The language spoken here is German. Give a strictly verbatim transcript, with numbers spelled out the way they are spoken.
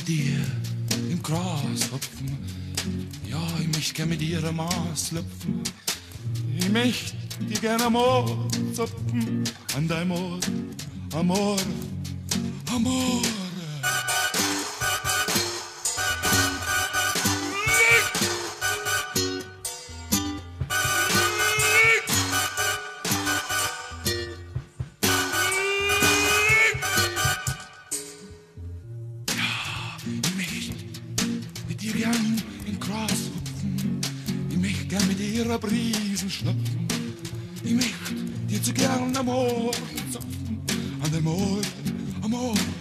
mit dir im Gras hüpfen. Ja, ich möchte gern mit dir am Mars lüpfen. Ich möchte dir gern am Ohr zupfen. An deinem Ohr, Amor, Amor. Gern in Gras hüpfen, ich möchte gern mit dir a Briesen schnupfen, ich möchte dir zu gern am Ohr zapfen, an dem Ohr, am Ohr.